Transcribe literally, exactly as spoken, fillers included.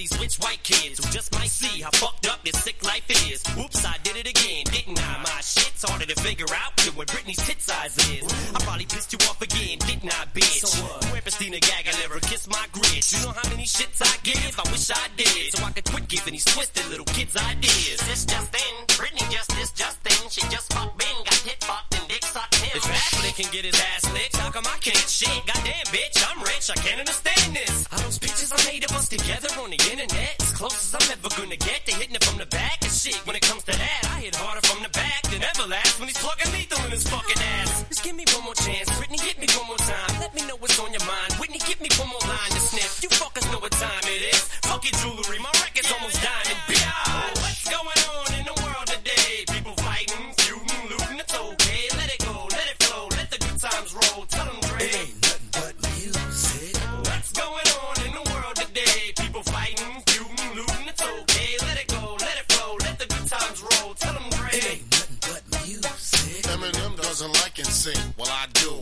these rich white kids who just might see how fucked up this sick life is. Whoops, I did it again, didn't I? My shit's harder to figure out than what Britney's tit size is. I probably pissed you off again, didn't I, bitch? So what? Where Christina Aguilera kiss my grid. You know how many shits I give? I wish I did, so I could quit giving these twisted little kids ideas. This just in, Britney just this just in. She just fucked Ben, got hit, fucked, and dick sucked him. If Affleck can get his ass licked, how come I can't shit? Goddamn, bitch, I'm rich, I can't understand this. All those pictures I made of us together on the internet, as close as I'm ever gonna get to hitting it from the back and shit. When it comes to that, I hit harder from the back than Everlast when he's plugging lethal in his fucking ass. Just give me one more chance, Britney, hit me one more time. Let me know what's on your mind. Whitney, give me one more line to sniff. You fuckers know what time it is. Fuck your jewelry, my record's almost diamond. Bitch, what's going on in the world today? People fighting, feuding, looting, it's okay. Let it go, let it flow, let the good times roll. Tell them, Dre. It ain't nothing but music. What's going on in the world today? People fighting, feuding, looting, it's okay. Let it go, let it flow, let the good times roll. Tell them, Dre. It ain't nothing but music. Eminem doesn't like and sing. Well, I do.